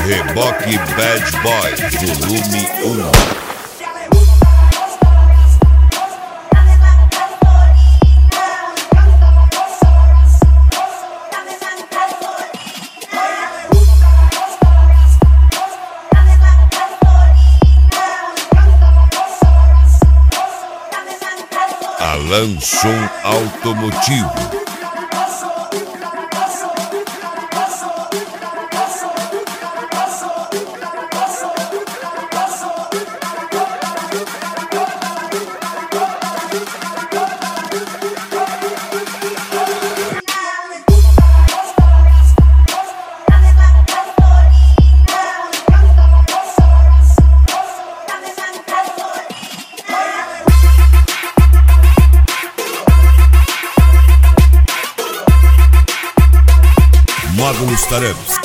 Reboque Bad Boy, volume 1. Alan Som Automotivo. Módulos Tarams.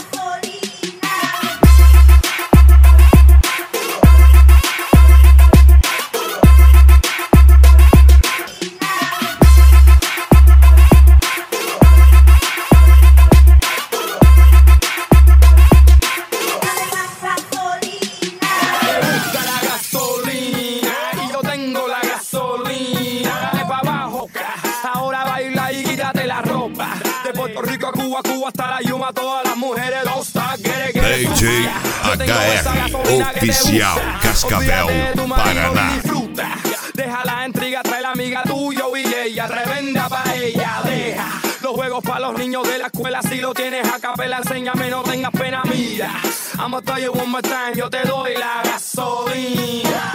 Puerto Rico a Cuba, Cuba hasta la Yuma, todas las mujeres don't stop, DJ HR Oficial Cascavel, Paraná. Deja la intriga, trae la amiga tuya y ella, tremenda pa' ella, deja los juegos para los niños de la escuela, si lo tienes a capela, enséñame, no tengas pena, mira. I'ma tell you one more time, yo te doy la gasolina.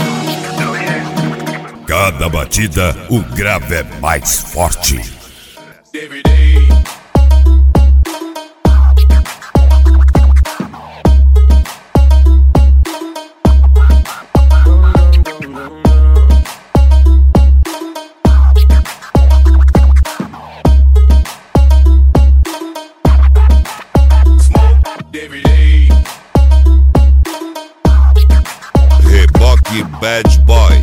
Cada batida, o grave é mais forte. Reboque Bad Boy.